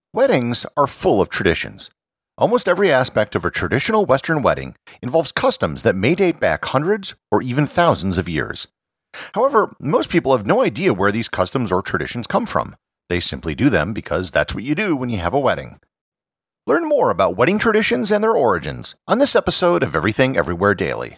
Weddings are full of traditions. Almost every aspect of a traditional Western wedding involves customs that may date back hundreds or even thousands of years. However, most people have no idea where these customs or traditions come from. They simply do them because that's what you do when you have a wedding. Learn more about wedding traditions and their origins on this episode of Everything Everywhere Daily.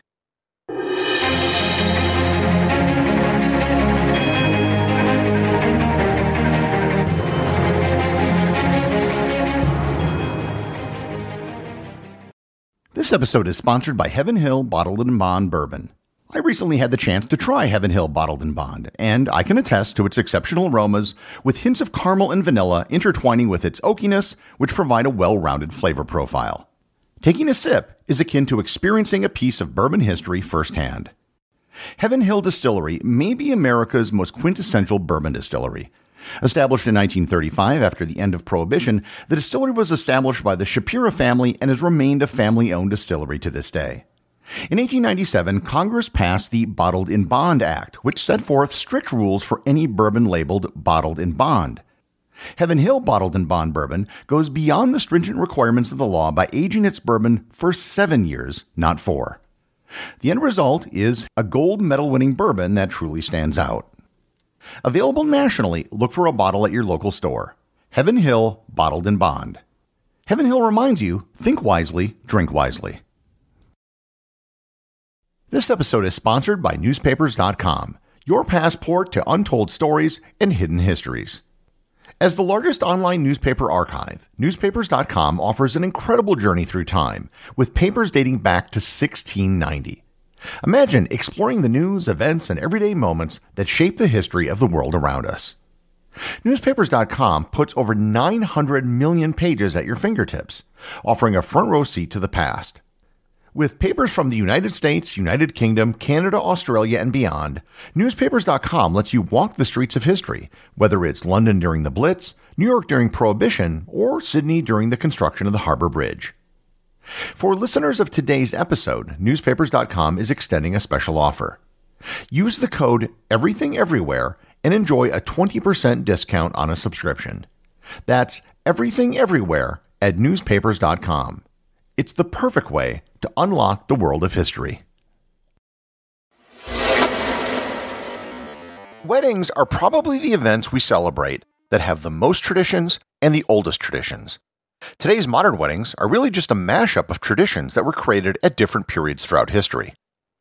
This episode is sponsored by Heaven Hill Bottled and Bond Bourbon. I recently had the chance to try Heaven Hill Bottled and Bond, and I can attest to its exceptional aromas with hints of caramel and vanilla intertwining with its oakiness, which provide a well-rounded flavor profile. Taking a sip is akin to experiencing a piece of bourbon history firsthand. Heaven Hill Distillery may be America's most quintessential bourbon distillery. Established in 1935 after the end of Prohibition, the distillery was established by the Shapiro family and has remained a family-owned distillery to this day. In 1897, Congress passed the Bottled in Bond Act, which set forth strict rules for any bourbon labeled Bottled in Bond. Heaven Hill Bottled in Bond Bourbon goes beyond the stringent requirements of the law by aging its bourbon for 7 years, not 4. The end result is a gold medal-winning bourbon that truly stands out. Available nationally, look for a bottle at your local store. Heaven Hill Bottled in Bond. Heaven Hill reminds you, think wisely, drink wisely. This episode is sponsored by Newspapers.com, your passport to untold stories and hidden histories. As the largest online newspaper archive, Newspapers.com offers an incredible journey through time, with papers dating back to 1690. Imagine exploring the news, events, and everyday moments that shape the history of the world around us. Newspapers.com puts over 900 million pages at your fingertips, offering a front row seat to the past. With papers from the United States, United Kingdom, Canada, Australia, and beyond, Newspapers.com lets you walk the streets of history, whether it's London during the Blitz, New York during Prohibition, or Sydney during the construction of the Harbor Bridge. For listeners of today's episode, Newspapers.com is extending a special offer. Use the code EVERYTHINGEVERYWHERE and enjoy a 20% discount on a subscription. That's Everything Everywhere at Newspapers.com. It's the perfect way to unlock the world of history. Weddings are probably the events we celebrate that have the most traditions and the oldest traditions. Today's modern weddings are really just a mashup of traditions that were created at different periods throughout history.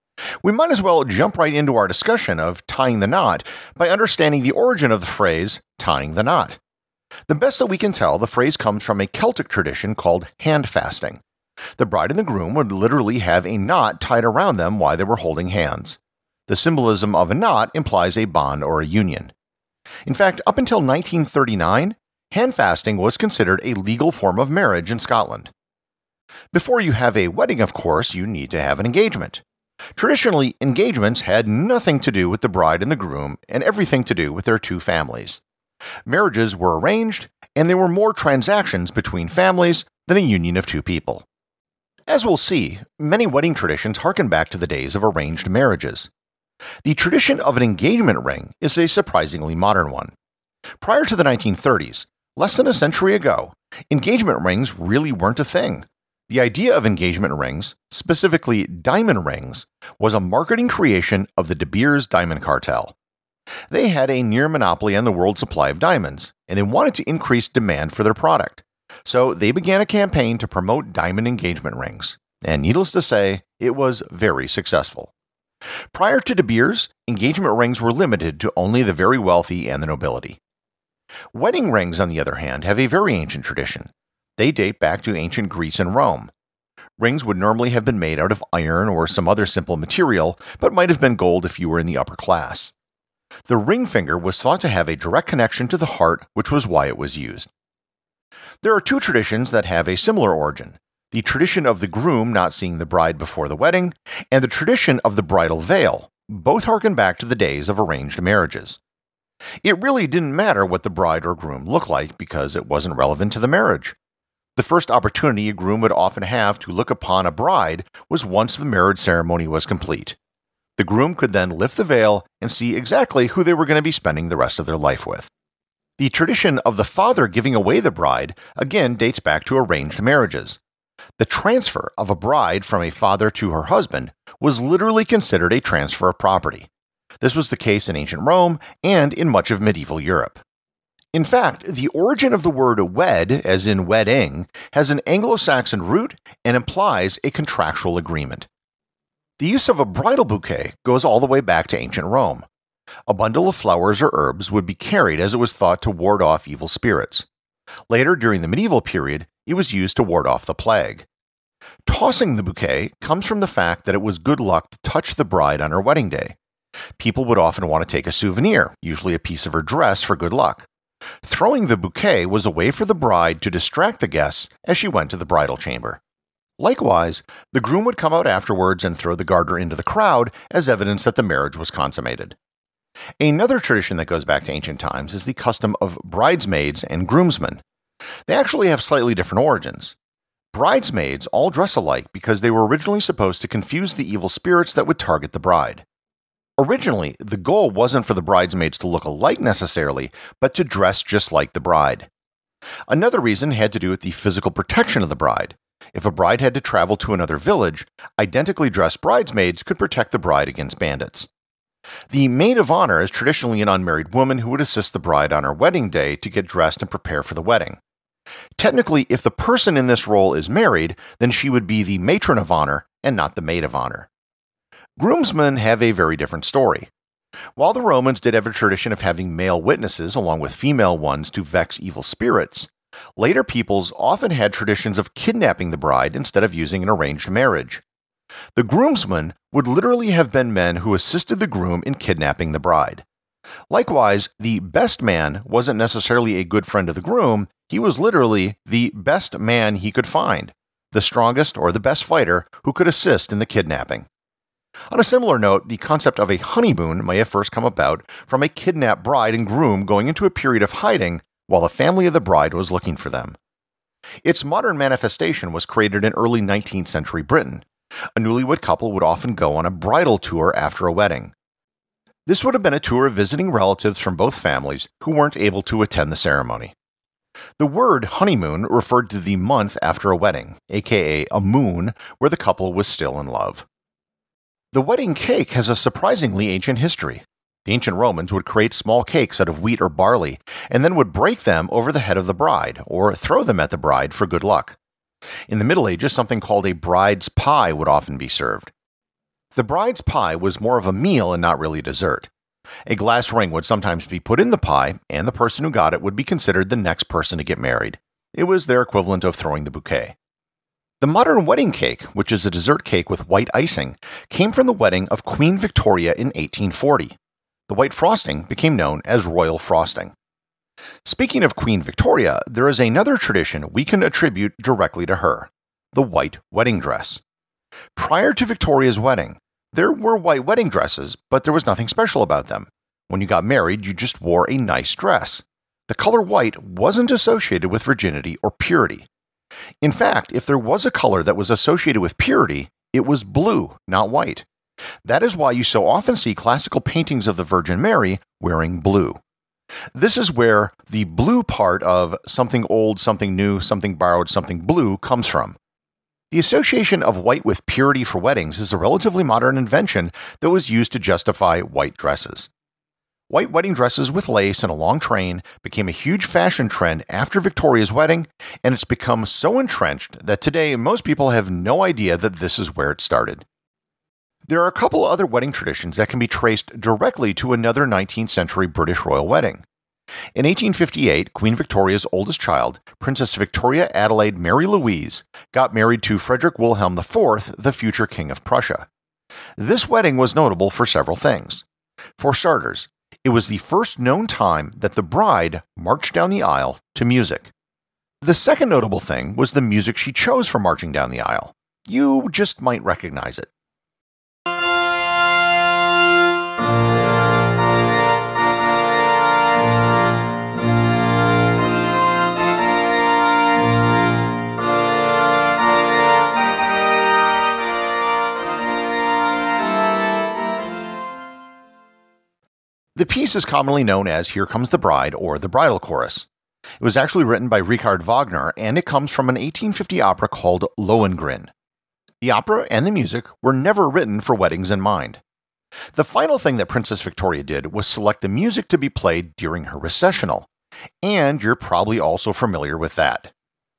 We might as well jump right into our discussion of tying the knot by understanding the origin of the phrase tying the knot. The best that we can tell, the phrase comes from a Celtic tradition called hand fasting. The bride and the groom would literally have a knot tied around them while they were holding hands. The symbolism of a knot implies a bond or a union. In fact, up until 1939, hand fasting was considered a legal form of marriage in Scotland. Before you have a wedding, of course, you need to have an engagement. Traditionally, engagements had nothing to do with the bride and the groom and everything to do with their two families. Marriages were arranged, and they were more transactions between families than a union of two people. As we'll see, many wedding traditions harken back to the days of arranged marriages. The tradition of an engagement ring is a surprisingly modern one. Prior to the 1930s, less than a century ago, engagement rings really weren't a thing. The idea of engagement rings, specifically diamond rings, was a marketing creation of the De Beers Diamond Cartel. They had a near monopoly on the world supply of diamonds, and they wanted to increase demand for their product. So they began a campaign to promote diamond engagement rings, and needless to say, it was very successful. Prior to De Beers, engagement rings were limited to only the very wealthy and the nobility. Wedding rings, on the other hand, have a very ancient tradition. They date back to ancient Greece and Rome. Rings would normally have been made out of iron or some other simple material, but might have been gold if you were in the upper class. The ring finger was thought to have a direct connection to the heart, which was why it was used. There are two traditions that have a similar origin: the tradition of the groom not seeing the bride before the wedding, and the tradition of the bridal veil. Both harken back to the days of arranged marriages. It really didn't matter what the bride or groom looked like because it wasn't relevant to the marriage. The first opportunity a groom would often have to look upon a bride was once the marriage ceremony was complete. The groom could then lift the veil and see exactly who they were going to be spending the rest of their life with. The tradition of the father giving away the bride again dates back to arranged marriages. The transfer of a bride from a father to her husband was literally considered a transfer of property. This was the case in ancient Rome and in much of medieval Europe. In fact, the origin of the word wed, as in wedding, has an Anglo-Saxon root and implies a contractual agreement. The use of a bridal bouquet goes all the way back to ancient Rome. A bundle of flowers or herbs would be carried as it was thought to ward off evil spirits. Later, during the medieval period, it was used to ward off the plague. Tossing the bouquet comes from the fact that it was good luck to touch the bride on her wedding day. People would often want to take a souvenir, usually a piece of her dress, for good luck. Throwing the bouquet was a way for the bride to distract the guests as she went to the bridal chamber. Likewise, the groom would come out afterwards and throw the garter into the crowd as evidence that the marriage was consummated. Another tradition that goes back to ancient times is the custom of bridesmaids and groomsmen. They actually have slightly different origins. Bridesmaids all dress alike because they were originally supposed to confuse the evil spirits that would target the bride. Originally, the goal wasn't for the bridesmaids to look alike necessarily, but to dress just like the bride. Another reason had to do with the physical protection of the bride. If a bride had to travel to another village, identically dressed bridesmaids could protect the bride against bandits. The maid of honor is traditionally an unmarried woman who would assist the bride on her wedding day to get dressed and prepare for the wedding. Technically, if the person in this role is married, then she would be the matron of honor and not the maid of honor. Groomsmen have a very different story. While the Romans did have a tradition of having male witnesses along with female ones to vex evil spirits, later peoples often had traditions of kidnapping the bride instead of using an arranged marriage. The groomsmen would literally have been men who assisted the groom in kidnapping the bride. Likewise, the best man wasn't necessarily a good friend of the groom, he was literally the best man he could find, the strongest or the best fighter who could assist in the kidnapping. On a similar note, the concept of a honeymoon may have first come about from a kidnapped bride and groom going into a period of hiding while the family of the bride was looking for them. Its modern manifestation was created in early 19th century Britain. A newlywed couple would often go on a bridal tour after a wedding. This would have been a tour of visiting relatives from both families who weren't able to attend the ceremony. The word honeymoon referred to the month after a wedding, aka a moon, where the couple was still in love. The wedding cake has a surprisingly ancient history. The ancient Romans would create small cakes out of wheat or barley, and then would break them over the head of the bride, or throw them at the bride for good luck. In the Middle Ages, something called a bride's pie would often be served. The bride's pie was more of a meal and not really a dessert. A glass ring would sometimes be put in the pie, and the person who got it would be considered the next person to get married. It was their equivalent of throwing the bouquet. The modern wedding cake, which is a dessert cake with white icing, came from the wedding of Queen Victoria in 1840. The white frosting became known as royal frosting. Speaking of Queen Victoria, there is another tradition we can attribute directly to her: the white wedding dress. Prior to Victoria's wedding, there were white wedding dresses, but there was nothing special about them. When you got married, you just wore a nice dress. The color white wasn't associated with virginity or purity. In fact, if there was a color that was associated with purity, it was blue, not white. That is why you so often see classical paintings of the Virgin Mary wearing blue. This is where the blue part of something old, something new, something borrowed, something blue comes from. The association of white with purity for weddings is a relatively modern invention that was used to justify white dresses. White wedding dresses with lace and a long train became a huge fashion trend after Victoria's wedding, and it's become so entrenched that today most people have no idea that this is where it started. There are a couple other wedding traditions that can be traced directly to another 19th century British royal wedding. In 1858, Queen Victoria's oldest child, Princess Victoria Adelaide Mary Louise, got married to Frederick Wilhelm IV, the future King of Prussia. This wedding was notable for several things. For starters, it was the first known time that the bride marched down the aisle to music. The second notable thing was the music she chose for marching down the aisle. You just might recognize it. The piece is commonly known as Here Comes the Bride or the Bridal Chorus. It was actually written by Richard Wagner, and it comes from an 1850 opera called Lohengrin. The opera and the music were never written for weddings in mind. The final thing that Princess Victoria did was select the music to be played during her recessional, and you're probably also familiar with that.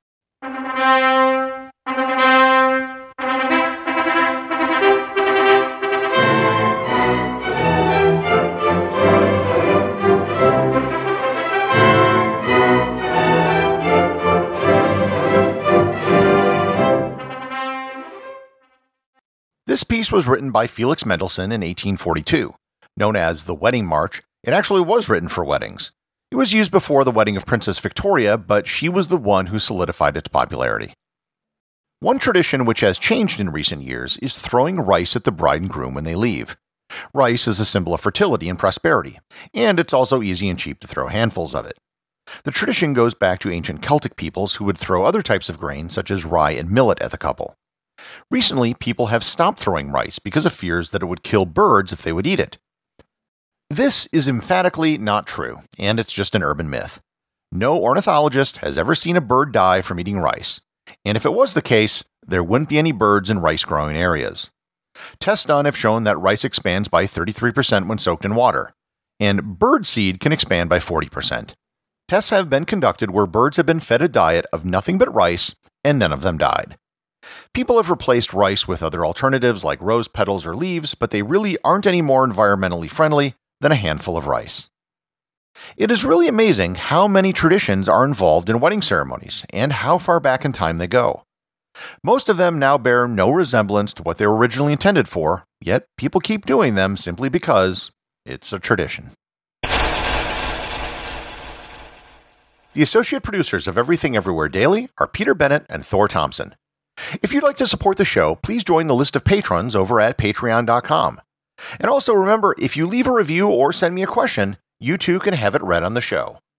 This piece was written by Felix Mendelssohn in 1842. Known as the Wedding March, it actually was written for weddings. It was used before the wedding of Princess Victoria, but she was the one who solidified its popularity. One tradition which has changed in recent years is throwing rice at the bride and groom when they leave. Rice is a symbol of fertility and prosperity, and it's also easy and cheap to throw handfuls of it. The tradition goes back to ancient Celtic peoples who would throw other types of grain such as rye and millet at the couple. Recently, people have stopped throwing rice because of fears that it would kill birds if they would eat it. This is emphatically not true, and it's just an urban myth. No ornithologist has ever seen a bird die from eating rice, and if it was the case, there wouldn't be any birds in rice-growing areas. Tests done have shown that rice expands by 33% when soaked in water, and bird seed can expand by 40%. Tests have been conducted where birds have been fed a diet of nothing but rice, and none of them died. People have replaced rice with other alternatives like rose petals or leaves, but they really aren't any more environmentally friendly than a handful of rice. It is really amazing how many traditions are involved in wedding ceremonies and how far back in time they go. Most of them now bear no resemblance to what they were originally intended for, yet people keep doing them simply because it's a tradition. The associate producers of Everything Everywhere Daily are Peter Bennett and Thor Thompson. If you'd like to support the show, please join the list of patrons over at patreon.com. And also remember, if you leave a review or send me a question, you too can have it read on the show.